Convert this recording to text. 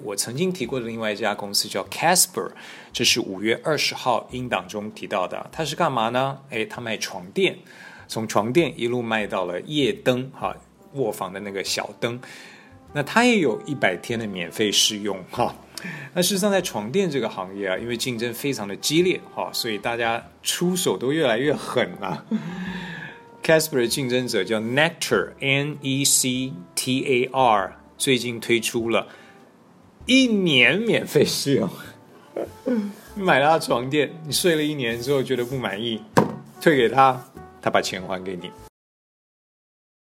我曾经提过的另外一家公司叫 Casper， 这是5月20号音档中提到的。它是干嘛呢？它卖床垫，从床垫一路卖到了夜灯，卧房的那个小灯。那它也有100天的免费试用哈。那事实上在床垫这个行业因为竞争非常的激烈所以大家出手都越来越狠啊。Casper 的竞争者叫 Nectar Nectar， 最近推出了1年免费试用。你买了他床垫，你睡了1年之后觉得不满意，退给他，他把钱还给你。